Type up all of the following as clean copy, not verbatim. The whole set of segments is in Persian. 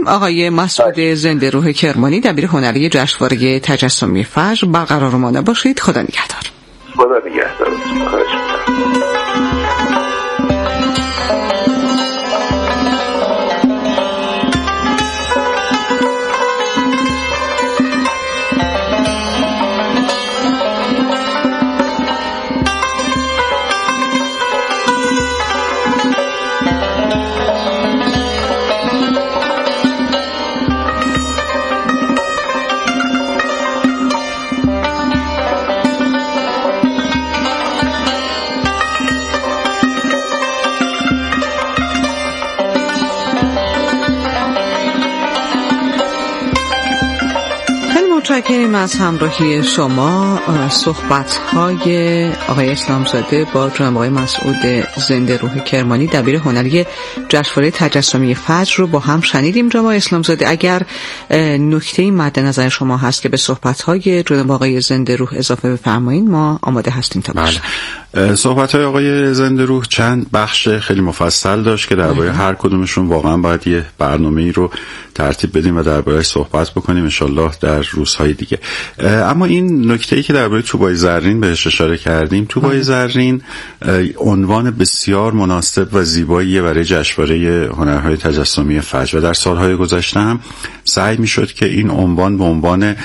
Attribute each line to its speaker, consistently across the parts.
Speaker 1: آقای مسعود زنده روح کرمانی، دبیر هنری جشنواره تجسمی فجر. برقرار مانده باشید. خدا نگهدار.
Speaker 2: خدا نگهدار. خواهش می‌کنم.
Speaker 1: متشکرم از همراهی شما. صحبت‌های آقای اسلامزاده با جناب آقای مسعود زنده روح کرمانی، دبیر هنری جشنواره تجسمی فجر رو با هم شنیدیم. جناب آقای اسلامزاده، اگر نکته‌ای مد نظر شما هست که به صحبت‌های جناب آقای زنده روح اضافه بفرمایید، ما آماده هستیم تا باشیم.
Speaker 3: صحبت‌های آقای زنده روح چند بخش خیلی مفصل داشت که درباره هر کدومشون واقعا باید یه برنامه‌ای رو ترتیب بدیم و درباره‌اش صحبت بکنیم ان شاءالله در روزهای دیگه. اما این نکته‌ای که درباره توبای زرین بهش اشاره کردیم، توبای زرین عنوان بسیار مناسب و زیباییه برای جشنواره هنرهای تجسمی فجر و در سالهای گذشته هم سعی می‌شد که این عنوان به عنوان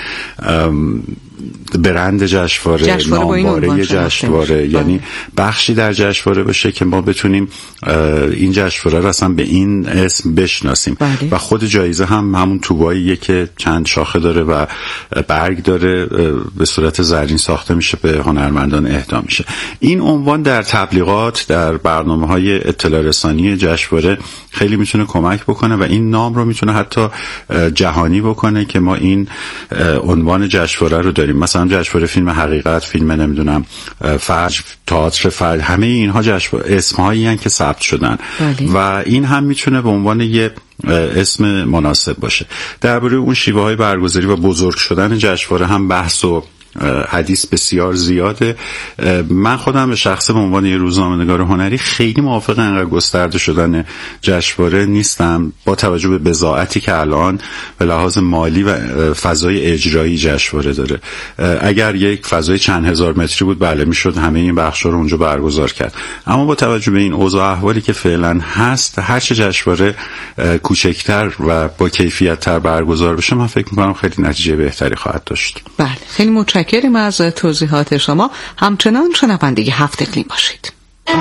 Speaker 3: برند جشنواره، نامواره جشنواره، یعنی بخشی در جشنواره بشه که ما بتونیم این جشنواره رو اصلا به این اسم بشناسیم. و خود جایزه هم همون توباییه که چند شاخه داره و برگ داره، به صورت زرین ساخته میشه، به هنرمندان اهدا میشه. این عنوان در تبلیغات، در برنامه‌های اطلاع رسانی جشنواره خیلی میتونه کمک بکنه و این نام رو میتونه حتی جهانی بکنه که ما این عنوان جشنواره رو داریم. مثلا جشنواره فیلم حقیقت، فیلم نمیدونم فجر، تئاتر فجر، همه اینها اسم‌هایی هستند که ثبت شدن و این هم میتونه به عنوان یه اسم مناسب باشه. درباره اون شیوه‌های برگزاری و بزرگ شدن جشنواره هم بحث و حدیث بسیار زیاده. من خودم به شخصه به عنوان یه روزنامه‌نگار هنری خیلی موافق انقدر گسترده شدن جشنواره نیستم، با توجه به بضاعتی که الان به لحاظ مالی و فضای اجرایی جشنواره داره. اگر یک فضای چند هزار متری بود بله میشد همه این بخش‌ها رو اونجا برگزار کرد، اما با توجه به این اوضاع احوالی که فعلا هست، هر چه جشنواره کوچکتر و با کیفیت‌تر برگزار بشه من فکر می‌کنم خیلی نتیجه بهتری خواهد داشت.
Speaker 1: بله، خیلی متشکرم از توضیحات شما. همچنان شنونده هفت اقلیم باشید.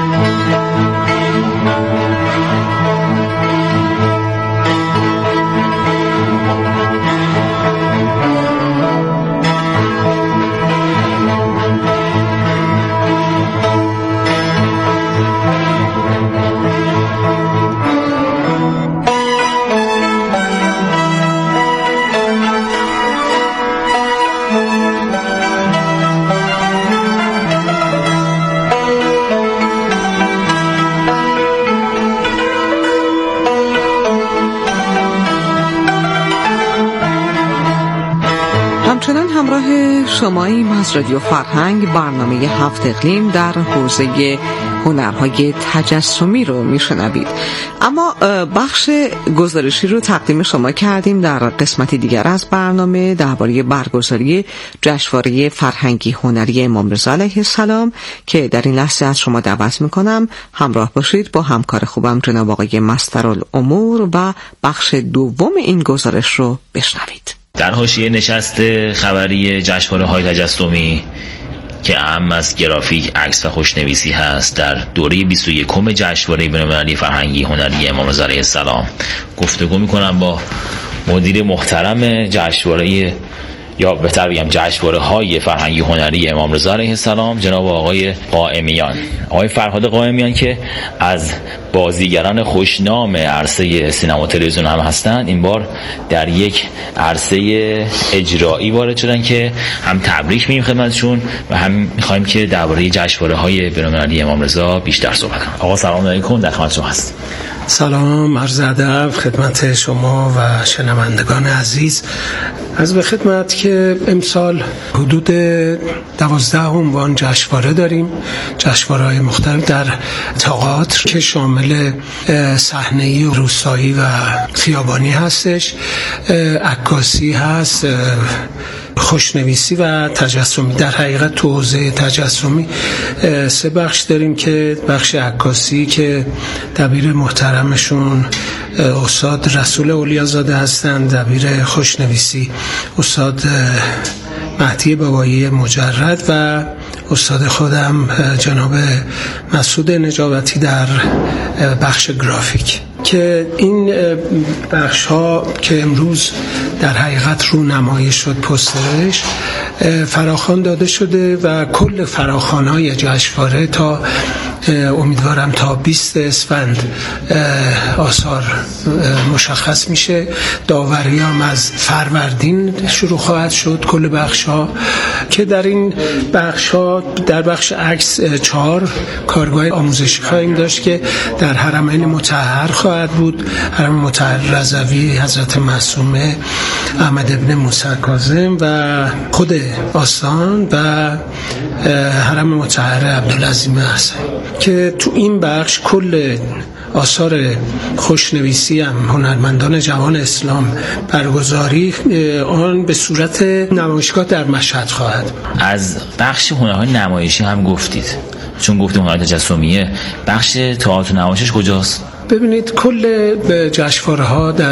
Speaker 1: همراه شماییم از رادیو فرهنگ. برنامه هفت اقلیم در حوزه هنرهای تجسمی رو میشنوید. اما بخش گزارشی رو تقدیم شما کردیم در قسمت دیگر از برنامه درباره برگزاری جشنواره فرهنگی هنری امام رضا علیه السلام که در این لحظه از شما دعوت میکنم همراه باشید با همکار خوبم جناب آقای مسترالامور و بخش دوم این گزارش رو بشنوید.
Speaker 4: در حاشیه نشست خبری جشنواره‌های تجسمی که اهم از گرافیک، عکس و خوشنویسی هست، در دوره 21 جشنواره بین‌المللی فرهنگی هنری امام رضا علیه السلام گفتگو می‌کنم با مدیر محترم جشنواره یا بهتر بگم جشنواره‌های فرهنگی هنری امام رضا علیه السلام، جناب آقای قائمیان، آقای فرهاد قائمیان که از بازیگران خوشنام عرصه سینما و تلویزیون هم هستند. این بار در یک عرصه اجرایی وارد شدن که هم تبریک میگیم خدمتشون و هم می‌خوایم که درباره جشنواره‌های بین‌المللی امام رضا بیشتر صحبت کنیم. آقا سلام علیکم، در خدمت شما هست.
Speaker 5: سلام، عرض ادب خدمت شما و شنوندگان عزیز. از به خدمت که امسال حدود 12 عنوان جشنواره داریم، جشنواره‌های مختلف در تئاتر که شامل شامل صحنه‌ای و روستایی و خیابانی هستش، عکاسی هست، خوشنویسی و تجسمی. در حقیقت تو حوزه تجسمی 3 بخش داریم که بخش عکاسی که دبیر محترمشون استاد رسول اولیازاده هستند، دبیر خوشنویسی استاد مهدی بابایی مجرد و استاد خودم جناب مسعود نجابتی در بخش گرافیک، که این بخش ها که امروز در حقیقت رو نمایش شد پوسترش فراخوان داده شده و کل فراخوان‌های جشنواره تا امیدوارم تا 20 اسفند آثار مشخص میشه. داوری هم از فروردین شروع خواهد شد کل بخش ها، که در این بخش ها در بخش عکس 4 کارگاه آموزشی خواهیم داشت که در حرمین مطهر خواهد بود، حرم مطهر رضوی حضرت معصومه احمد ابن موسی کاظم و خود آستان و حرم مطهر عبدالعظیم حسن، که تو این بخش کل آثار خوشنویسی هم هنرمندان جوان اسلام برگزاری آن به صورت نمایشگاه در مشهد خواهد.
Speaker 4: از بخش هنرهای نمایشی هم گفتید، چون گفتیم هنرهای تجسمیه، بخش تئاتر نمایشش کجاست؟
Speaker 5: ببینید کل جشنواره ها در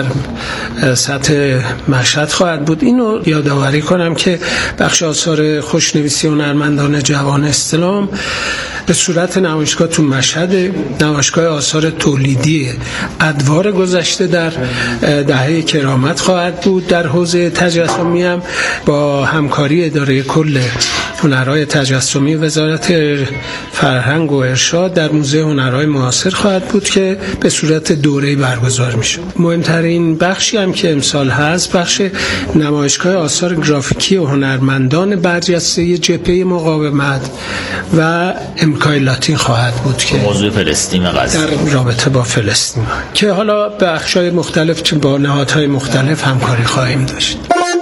Speaker 5: سطح مشهد خواهد بود. اینو یادآوری کنم که بخش آثار خوشنویسی هنرمندان جوان اسلام به صورت نمایشگاه تو مشهد، نمایشگاه آثار تولیدی ادوار گذشته در دهه کرامت خواهد بود. در حوزه تجسمی هم با همکاری اداره کل هنرهای تجسمی وزارت فرهنگ و ارشاد در موزه هنرهای معاصر خواهد بود که به صورت دوره‌ای برگزار میشه. مهمترین بخشی هم که امسال هست بخش نمایشگاه آثار گرافیکی و هنرمندان برجسته جبهه مقاومت و امریکای لاتین خواهد بود که
Speaker 4: موضوع فلسطین و غزه
Speaker 5: در رابطه با فلسطین، که حالا بخش‌های مختلف با نهادهای مختلف همکاری خواهیم داشت.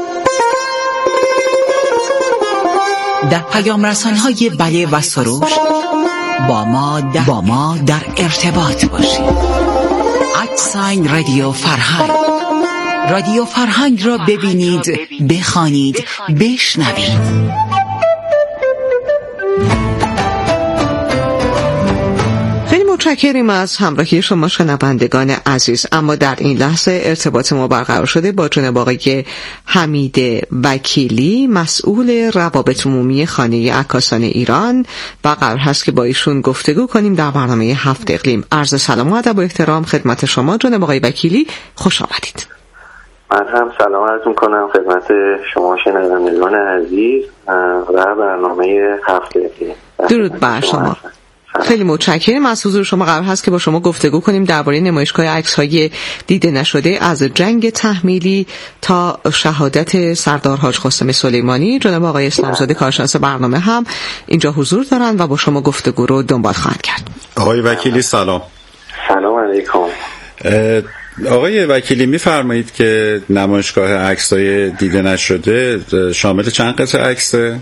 Speaker 6: در پیام رسان‌های بله و سروش با ما در ارتباط باشید. @رادیو فرهنگ، رادیو فرهنگ را ببینید، بخوانید، بشنوید.
Speaker 1: متشکریم از همراهی شما شنوندگان عزیز. اما در این لحظه ارتباط ما برقرار شده با جناب آقای حمید وکیلی، مسئول روابط عمومی خانه عکاسان ایران، و قرار هست که با ایشون گفتگو کنیم در برنامه 7 اقلیم. عرض سلام و ادب و احترام خدمت شما جناب آقای وکیلی، خوش آمدید.
Speaker 2: من هم سلام عرض می‌کنم خدمت شما شنوندگان عزیز و برنامه 7 اقلیم.
Speaker 1: درود بر شما. خیلی متشکرم از حضور شما. قرار هست که با شما گفتگو کنیم درباره نمایشگاه عکس‌های دیده نشده از جنگ تحمیلی تا شهادت سردار حاج قاسم سلیمانی. جناب آقای اسلامزاده کارشناس برنامه هم اینجا حضور دارند و با شما گفتگو رو دنبال خواهند کرد.
Speaker 3: آقای وکیلی سلام.
Speaker 2: سلام علیکم.
Speaker 3: آقای وکیلی می‌فرمایید که نمایشگاه عکس‌های دیده نشده شامل چند قطعه عکسه؟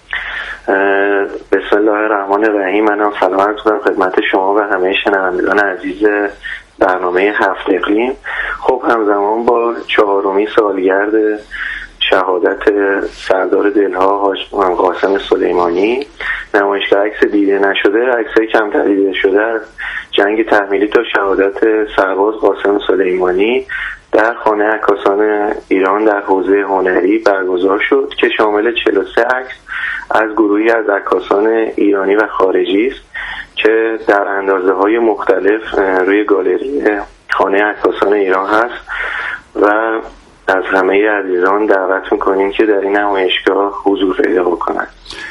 Speaker 2: بسم الله الرحمن الرحیم. منم سلام عرض می‌کنم خدمت شما و همه شنوندگان عزیز برنامه 7 اقلیم. خب همزمان با 4مین سالگرد شهادت سردار دلها حاج قاسم سلیمانی، نمایشگاه عکس دیده نشده، عکس‌های کمتر دیده شده از جنگ تحمیلی تا شهادت سرباز قاسم سلیمانی در خانه عکاسان ایران در حوزه هنری برگزار شد که شامل 43 عکس از گروهی از عکاسان ایرانی و خارجی است که در اندازه‌های مختلف روی گالری خانه عکاسان ایران هست و از همه عزیزان دعوت می‌کنیم که در این نمایشگاه حضور پیدا بکنند.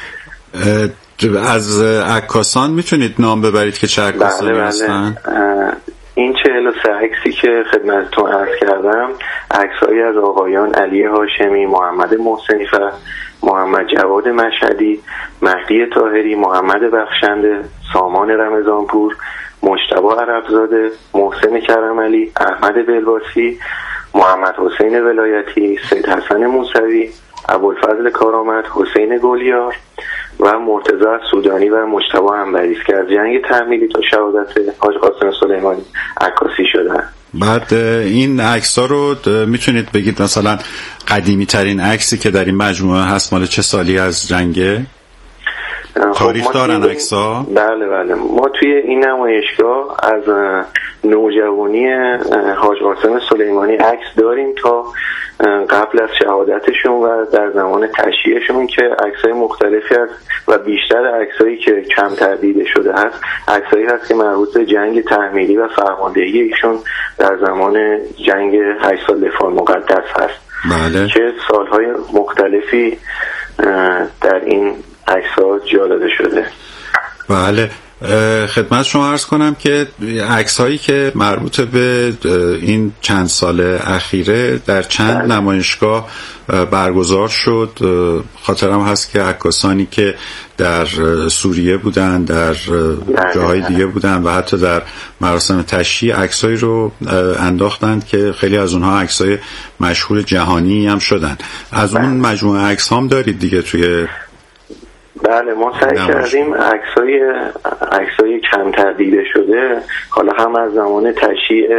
Speaker 3: از عکاسان میتونید نام ببرید که چه عکاسانی هستن؟
Speaker 2: این 43 عکسی که خدمتتون عرض کردم عکس‌هایی از آقایان علی هاشمی، محمد محسنی و محمد جواد مشهدی، مهدی طاهری، محمد بخشنده، سامان رمضانپور، مجتبی عربزاده، محسن کرمعلی، احمد بلباسی، محمد حسین ولایتی، سید حسن موسوی، ابوالفضل کارآمد، حسین گلیار، و مرتضی سودانی و مجتبی عنبری که از جنگ تحمیلی تا شهادت حاج قاسم سلیمانی عکاسی شدن.
Speaker 3: بعد این عکس‌ها رو میتونید بگید مثلا قدیمی ترین عکسی که در این مجموعه هست مال چه سالی از جنگه؟ تاریخ دارن عکس‌ها؟
Speaker 2: بله ما توی این نمایشگاه از نوجوانی حاج قاسم سلیمانی عکس داریم تا قبل از شهادتشون و در زمان تشییعشون که عکس‌های مختلفی هست و بیشتر عکسایی که کمتر دیده شده هست عکسایی هست که مربوط به جنگ تحمیلی و فرماندهی ایشون در زمان جنگ 8 سال دفاع مقدس هست.
Speaker 3: بله.
Speaker 2: که سالهای مختلفی در این عکس‌ها جا داده شده.
Speaker 3: بله. خدمت شما عرض کنم که عکس‌هایی که مربوط به این چند سال اخیره در چند نمایشگاه برگزار شد. خاطرم هست که عکاسانی که در سوریه بودن، در جاهای دیگه بودن و حتی در مراسم تشییع عکسایی رو انداختند که خیلی از اونها عکسای مشهور جهانی هم شدن. از اون مجموعه عکس هم دارید دیگه توی؟
Speaker 2: بله ما سعی کردیم عکسای کمتر دیده شده، حالا هم از زمان تشییع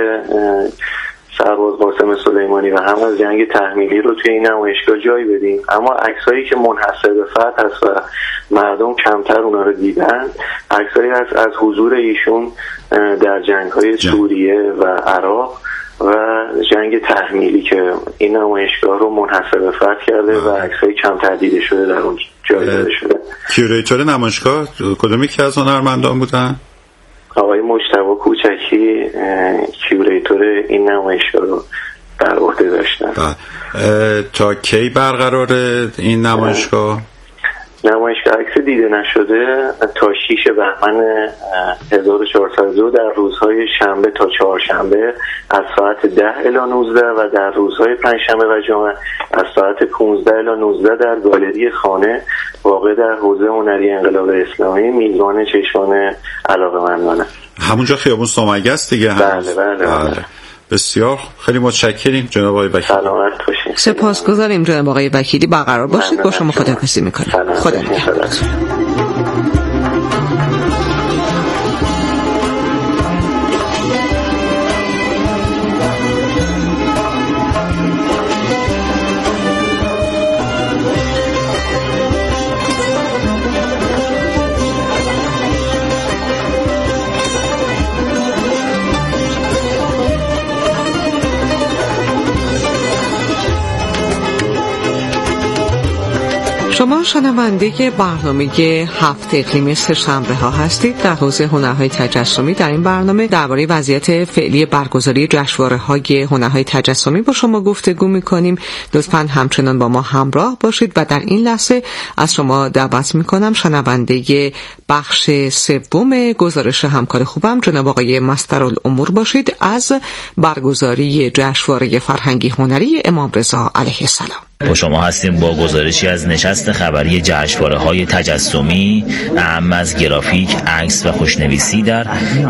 Speaker 2: سرباز قاسم سلیمانی و هم از جنگ تحمیلی رو توی این نمایشگاه جای بدیم، اما عکسایی که منحصر به فرد هست و مردم کمتر اونا رو دیدن عکسایی هست از حضور ایشون در جنگ‌های سوریه و عراق و جنگ تحمیلی که این نمایشگاه رو منحصر به فرد کرده و عکسای کمتر دیده شده در اون جای داده شده.
Speaker 3: کیوریتور نمایشگاه کدومی که از هنرمندان بودن؟
Speaker 2: آقای مجتبی کوچکی کیوریتور این نمایشگاه رو در عهده داشتن.
Speaker 3: تا کی برقراره این نمایشگاه؟
Speaker 2: نمایشگاه عکس دیده نشده تا 6 بهمن 1402 در روزهای شنبه تا چهارشنبه از ساعت 10 الی 19 و در روزهای پنجشنبه و جمعه از ساعت 15 الی 19 در گالری خانه واقع در حوزه هنری انقلاب اسلامی میزبان چشمان علاقه‌مندان.
Speaker 3: همونجا خیابون سومگه است دیگه.
Speaker 2: بله.
Speaker 3: بسیار خیلی متشکریم جناب آقای وکیلی.
Speaker 2: سلامت باشید.
Speaker 1: سپاسگزاریم جناب آقای وکیلی. برقرار باشید. با شما خداحافظی می‌کنیم. خدا نگهدار. شما شنونده برنامه 7 اقلیم سه‌شنبه ها هستید. در حوزه هنرهای تجسمی در این برنامه درباره وضعیت فعلی برگزاری جشنواره‌های هنرهای تجسمی با شما گفتگو می‌کنیم. لطفاً همچنان با ما همراه باشید و در این لحظه از شما دعوت می‌کنم شنونده بخش سوم گزارش همکار خوبم جناب آقای مسترالامور باشید از برگزاری جشنواره فرهنگی هنری امام رضا علیه السلام.
Speaker 4: با شما هستیم با گزارشی از نشست خبری جشنواره‌های تجسمی اهم از گرافیک، عکس و خوشنویسی در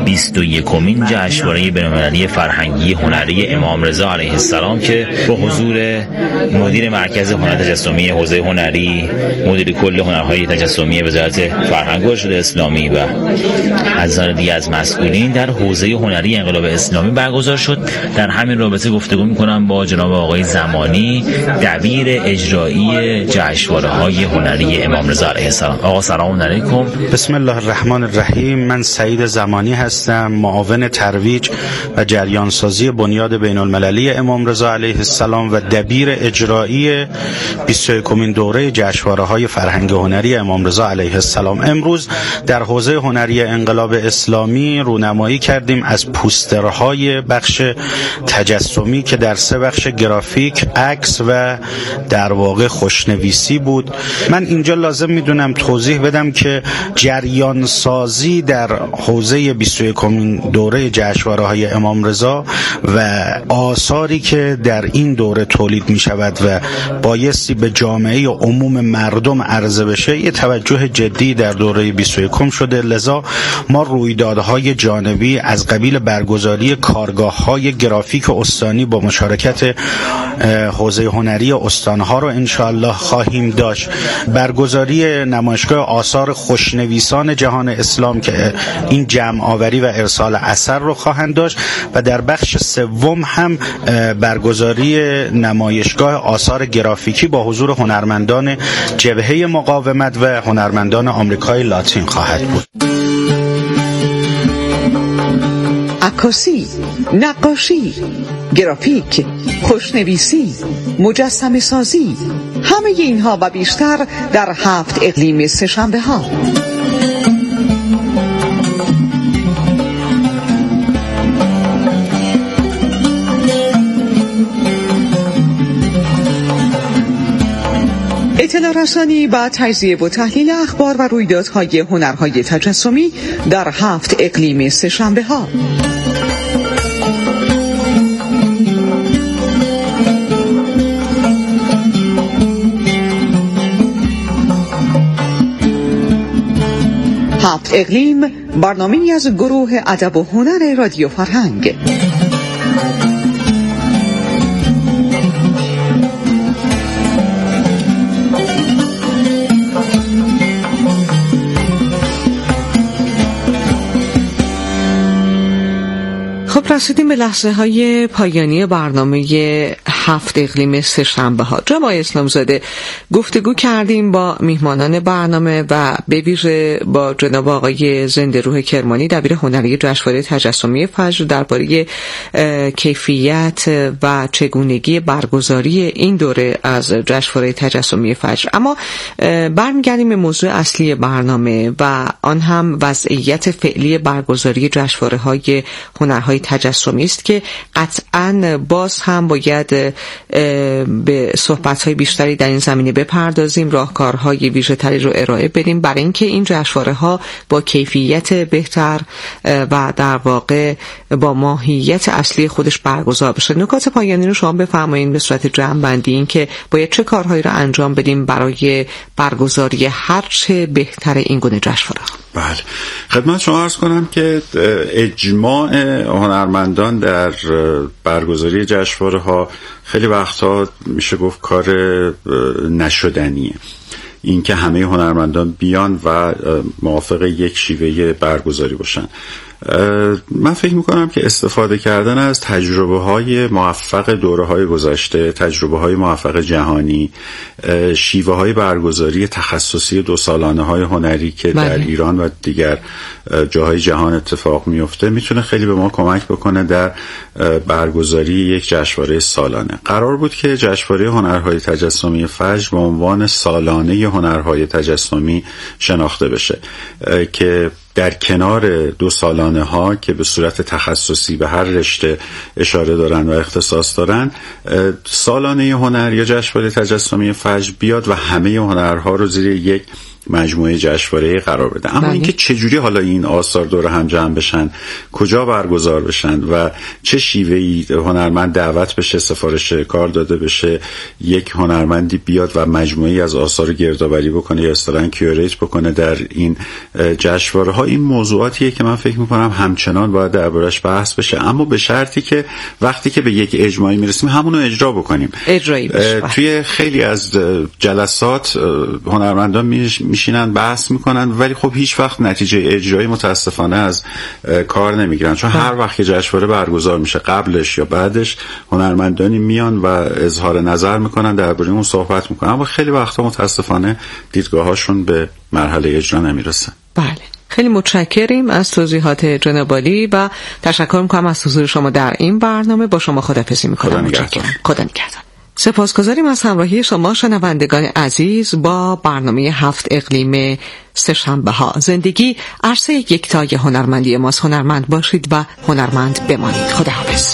Speaker 4: 21مین جشنواره بین‌المللی فرهنگی هنری امام رضا علیه السلام که با حضور مدیر مرکز هنر تجسمی حوزه هنری، مدیر کل هنرهای تجسمی وزارت فرهنگ و ارشاد اسلامی و عزیزان دیگه از مسئولین در حوزه هنری انقلاب اسلامی برگزار شد. در همین رابطه گفتگو می‌کنم با جناب آقای زمانی، دبیر اجرایی جشنواره‌های هنری امام رضا علیه السلام. آقا سلام علیکم.
Speaker 7: بسم الله الرحمن الرحیم. من سعید زمانی هستم، معاون ترویج و جریانسازی بنیاد بین‌المللی امام رضا علیه السلام و دبیر اجرایی 21مین دوره جشنواره‌های فرهنگ هنری امام رضا علیه السلام. امروز در حوزه هنری انقلاب اسلامی رونمایی کردیم از پوسترهای بخش تجسمی که در 3 بخش گرافیک، عکس و در واقع خوشنویسی بود. من اینجا لازم میدونم توضیح بدم که جریان سازی در حوزه 21مین دوره جشنواره‌های امام رضا و آثاری که در این دوره تولید می شود و بایستی به جامعه عموم مردم عرضه بشه یه توجه جدی در دوره 21 شده. لذا ما رویدادهای جانبی از قبیل برگزاری کارگاه‌های گرافیک استانی با مشارکت حوزه هنری استانی داستانها رو انشاءالله خواهیم داشت. برگزاری نمایشگاه آثار خوشنویسان جهان اسلام که این جمع آوری و ارسال اثر رو خواهند داشت و در بخش سوم هم برگزاری نمایشگاه آثار گرافیکی با حضور هنرمندان جبهه مقاومت و هنرمندان آمریکای لاتین خواهد بود.
Speaker 1: عکاسی، نقاشی، گرافیک، خوشنویسی، مجسمه سازی، همه اینها و بیشتر در 7 اقلیم سه‌شنبه ها. اطلاع رسانی و تجزیه و تحلیل اخبار و رویدادهای هنرهای تجسمی در 7 اقلیم سه‌شنبه ها. هفت اقلیم برنامه‌ای از گروه ادب و هنر رادیو فرهنگ. خب رسیدیم به لحظه های پایانی برنامه 7 اقلیم سه‌شنبه ها. جناب اسلامزاده، گفتگو کردیم با میهمانان برنامه و به ویژه با جناب آقای زنده روح کرمانی، دبیر هنری جشنواره تجسمی فجر، درباره کیفیت و چگونگی برگزاری این دوره از جشنواره تجسمی فجر. اما برمیگردیم به موضوع اصلی برنامه و آن هم وضعیت فعلی برگزاری جشنواره های هنرهای تجسمی است که قطعاً باز هم باید به صحبت‌های بیشتری در این زمینه بپردازیم، راهکارهای ویژه‌تری رو ارائه بدیم برای اینکه این جشنواره‌ها با کیفیت بهتر و در واقع با ماهیت اصلی خودش برگزار بشه. نکات پایانی رو شما بفرمایید به صورت جمع‌بندی، این که باید چه کارهایی رو انجام بدیم برای برگزاری هر چه بهتر این گونه جشنواره.
Speaker 3: بله، خدمت شما عرض کنم که اجماع هنرمندان در برگزاری جشنواره‌ها خیلی وقتها میشه گفت کار نشدنیه. این که همه هنرمندان بیان و موافق یک شیوه برگزاری باشن. من فکر میکنم که استفاده کردن از تجربه های موفق دوره های گذشته، تجربه های موفق جهانی، شیوه های برگزاری تخصصی 2 سالانه های هنری که در ایران و دیگر جاهای جهان اتفاق میفته میتونه خیلی به ما کمک بکنه در برگزاری یک جشنواره سالانه. قرار بود که جشنواره هنرهای تجسمی فجر به عنوان سالانه هنرهای تجسمی شناخته بشه که در کنار 2 سالانه ها که به صورت تخصصی به هر رشته اشاره دارن و اختصاص دارن، سالانه هنر یا جشنواره تجسمی فجر بیاد و همه هنرها رو زیر یک مجموعه جشنواره قرار بده. اما اینکه چجوری حالا این آثار دور هم جمع بشن، کجا برگزار بشن و چه شیوهی هنرمند دعوت بشه، سفارش کار داده بشه، یک هنرمندی بیاد و مجموعی از آثار گردآوری بکنه یا اصطلاحاً کیوریت بکنه در این جشنواره ها، این موضوعاتیه که من فکر میکنم همچنان باید دربارش بحث بشه، اما به شرطی که وقتی که به یک اجماعی میرسیم همون رو اجرا بکنیم. توی خیلی از جلسات هنرمندان میشینن بحث میکنن ولی خب هیچ وقت نتیجه اجرایی متاسفانه از کار نمیگیرن، چون هر وقت که جشنواره برگزار میشه قبلش یا بعدش هنرمندانی میان و اظهار نظر میکنن، درباره اون صحبت میکنن، اما خیلی وقتا متاسفانه دیدگاهاشون به مرحله اجرا نمیرسن.
Speaker 1: بله، خیلی متشکریم از توضیحات جناب عالی و تشکر میکنم از حضور شما در این برنامه. با شما خداحافظی میکنم. متشکرم. خدا نگهدار. سپاسگزاریم از همراهی شما شنوندگان عزیز با برنامه 7 اقلیم سه‌شنبه ها. زندگی عرصه یکتای هنرمندی ماست. هنرمند باشید و هنرمند بمانید. خداحافظ.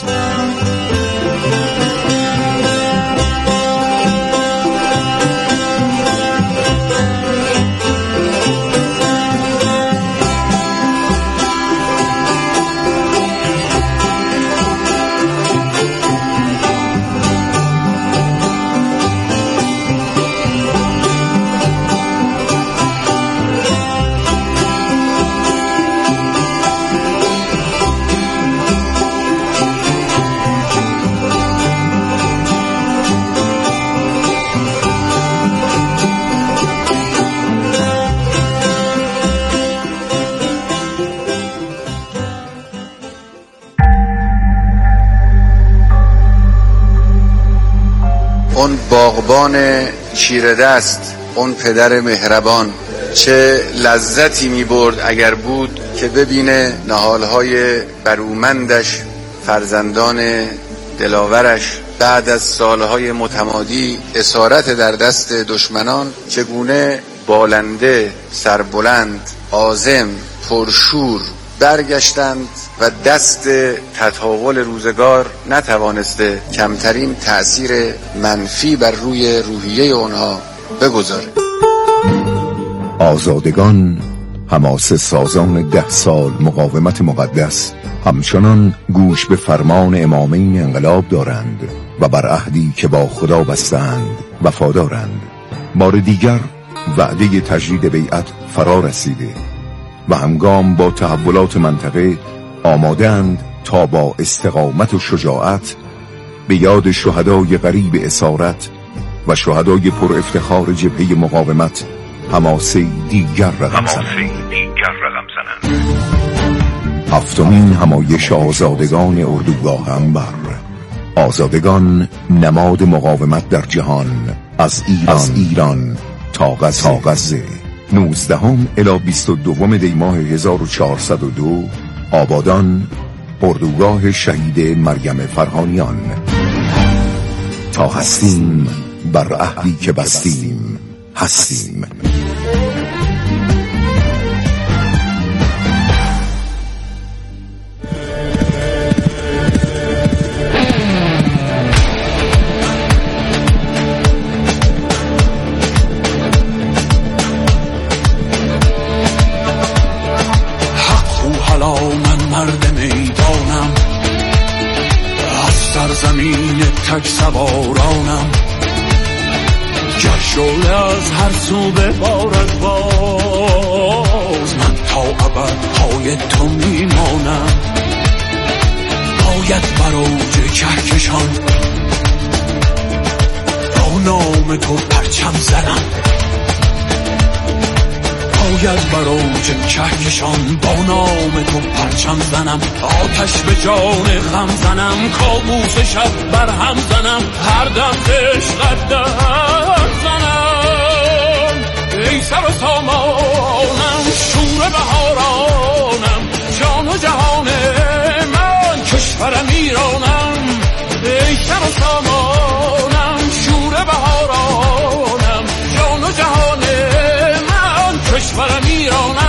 Speaker 8: اون باغبان چیره دست، اون پدر مهربان چه لذتی می برد اگر بود که ببینه نهالهای برومندش، فرزندان دلاورش بعد از سالهای متمادی اسارت در دست دشمنان چگونه بالنده، سربلند، عازم، پرشور برگشتند و دست تطاول روزگار نتوانسته کمترین تأثیر منفی بر روی روحیه اونها بگذاره.
Speaker 9: آزادگان حماسه سازان 10 سال مقاومت مقدس همچنان گوش به فرمان امامین انقلاب دارند و بر عهدی که با خدا بستند وفادارند. بار دیگر وعده تجدید بیعت فرا رسیده و همگام با تحولات منطقه آماده‌اند تا با استقامت و شجاعت به یاد شهدای غریب اسارت و شهدای پر افتخار جبهه مقاومت حماسه دیگر رقم زنند. 7مین همایش آزادگان اردوگاه انبر. آزادگان نماد مقاومت در جهان، از ایران تا غزه. 19 الی 22 دی ماه 1402 آبادان، اردوگاه شهید مریم فرهانیان. تا هستیم بر عهدی که بستیم هستیم.
Speaker 10: زمین تک سوارانم، گر شعله از هر سو ببارد باز، من تا ابد پای تو میمانم. باید بر اوج کهکشان با نام تو پرچم زنم. باید بر اوج کهکشان با نام تو پرچم زنم. آتش به جان غم زنم، کابوس شب بر هم زنم، هر دم عشقت در زنم. ای سر و سامانم، شور بهارانم، جان و جهان من، کشورم ایرانم. ای سر و سامانم، شور بهارانم، جان و جهان من، کشورم ایرانم.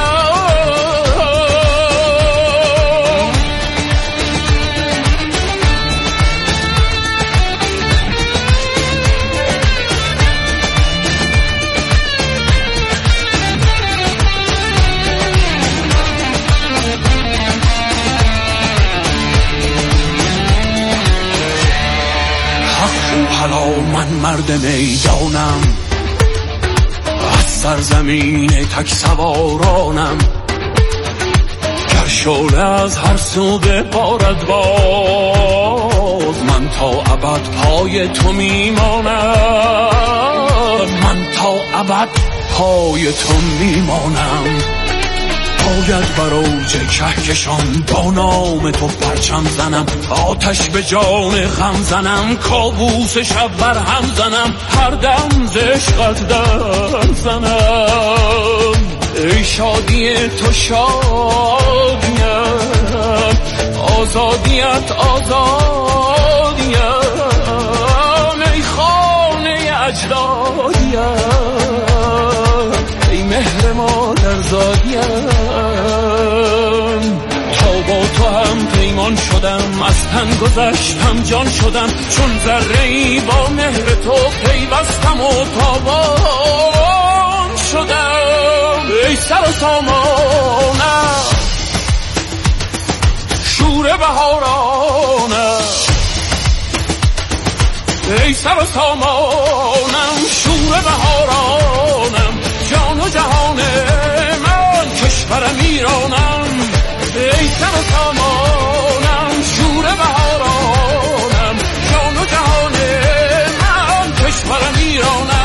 Speaker 10: حالا من مرد میدانم، از سرزمین تک سوارانم، گر شعله از هر سو ببارد باز، من تا ابد پای تو میمانم. من تا ابد پای تو میمانم. باید بر اوج کهکشان با نام تو پرچم زنم. آتش به جان غم زنم، کابوس شب بر هم زنم، هر دم ز عشقت در زنم. ای شادی تو شادیم، آزادیت آزادیم، ای خانه اجدادیم، ای مهر مادر زادیم. تا با تو هم پیمان شدم، از تن گذشتم جان شدم، چون ذره ای با مهر تو پیوستم و تابان شدم. ای سر و سامانم، شور بهارانم، ای سر و سامانم، شور بهارانم، جان و جهان من، کشورم ایرانم. ای سر و سامانم، شور بهارانم، جان و جهان من، کشورم ایرانم.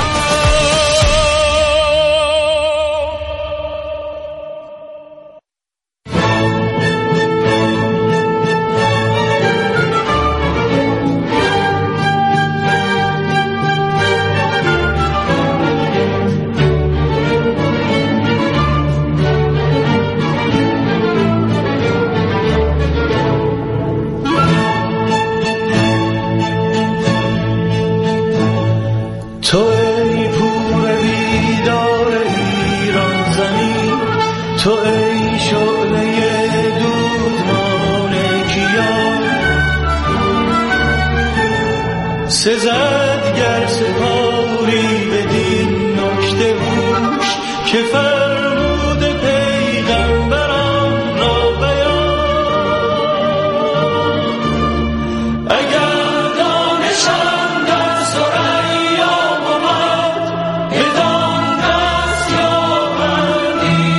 Speaker 10: زد گر سپاری بدین نکته هوش که فرمود پیغمبران را بیان. اگر دانشم در ثریا بود بدان دست یابند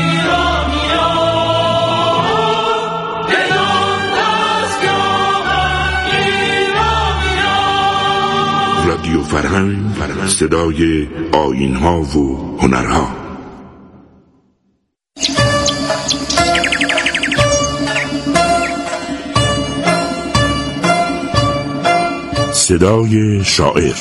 Speaker 10: ایرانیان، بدان دست یابند ایرانیان.
Speaker 11: رادیو فرهنگ، صدای آیین‌ها و هنرها. صدای شاعر.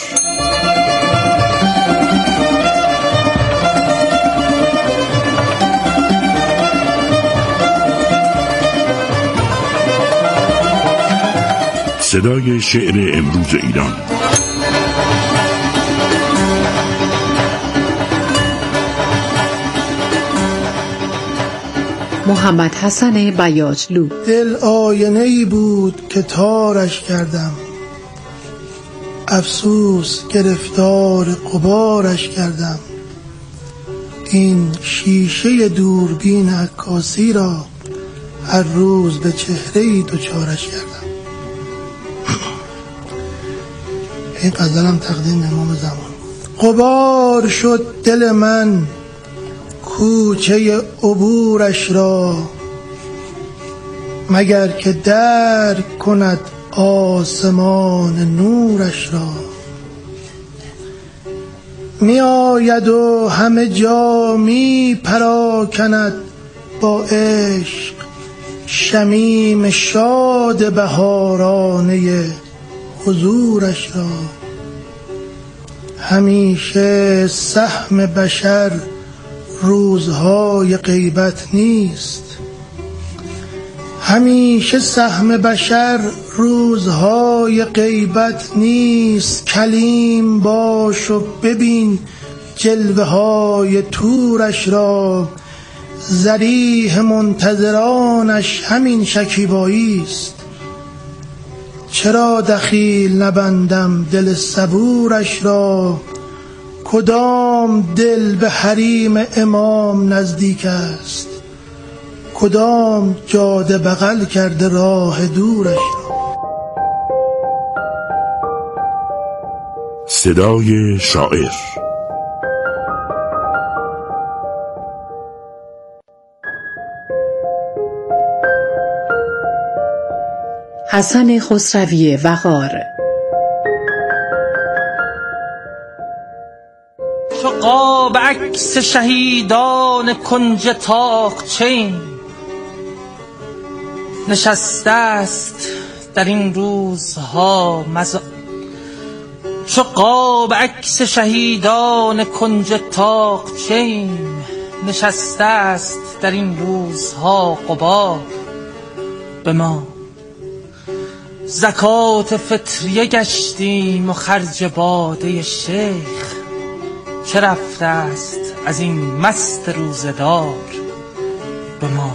Speaker 11: صدای شعر امروز ایران.
Speaker 12: محمد حسن بیاجلو.
Speaker 13: دل آینه‌ای بود که تارش کردم، افسوس گرفتار غبارش کردم. این شیشه دوربین عکاسی را هر روز به چهره‌ای دوچارش کردم. این غزلم تقدیم امام زمان. غبار شد دل من کوچه عبورش را، مگر که درک کند آسمان نورش را. می آید و همه جا می پراکند با عشق، شمیم شاد بهارانه حضورش را. همیشه سهم بشر روزهای غیبت نیست، همیشه سهم بشر روزهای غیبت نیست. کلیم باش و ببین جلوه های تورش را، ذریح منتظرانش همین شکیبایی است. چرا دخیل نبندم دل صبورش را، کدام دل به حریم امام نزدیک است، کدام جاده بغل کرده راه دورش را.
Speaker 11: صدای شاعر.
Speaker 12: حسن خسروی وقار.
Speaker 14: چو قاب عکس شهیدان کنج طاقچین، نشسته است در این روزها چو قاب عکس شهیدان کنج طاقچین، نشسته است در این روزها غبار به ما. زکات فطریه گشتیم و خرج باده شیخ، چه رفته است از این مست روزدار به ما.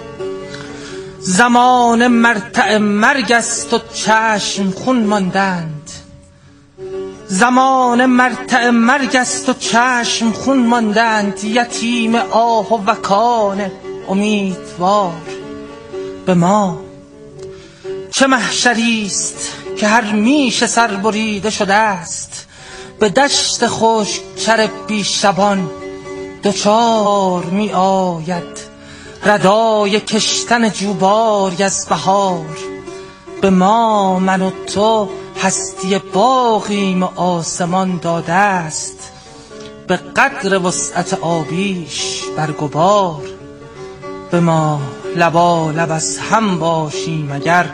Speaker 14: زمان مرتع مرگ است و چشم خون ماندند، زمان مرتع مرگ است و چشم خون ماندند. یتیم آه و وکان امیدوار به ما. چه محشری است که هر میش سربریده شده است، به دشت خشک چر بیشبان دوچار می آید. ردای کشتن جوباری از بهار به ما. من و تو هستی باغیم و آسمان داده است، به قدر وسعت آبیش برگبار به ما. لبا لب از هم باشیم اگر